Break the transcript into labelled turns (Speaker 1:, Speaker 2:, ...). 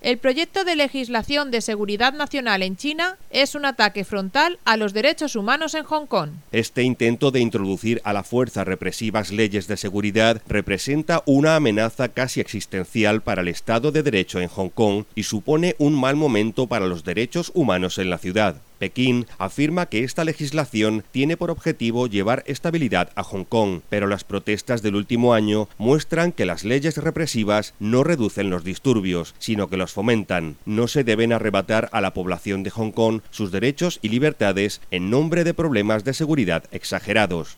Speaker 1: El proyecto de legislación de seguridad nacional en China es un ataque frontal a los derechos humanos en Hong Kong.
Speaker 2: Este intento de introducir a la fuerza represivas leyes de seguridad representa una amenaza casi existencial para el Estado de Derecho en Hong Kong y supone un mal momento para los derechos humanos en la ciudad. Pekín afirma que esta legislación tiene por objetivo llevar estabilidad a Hong Kong, pero las protestas del último año muestran que las leyes represivas no reducen los disturbios, sino que los fomentan. No se deben arrebatar a la población de Hong Kong sus derechos y libertades en nombre de problemas de seguridad exagerados.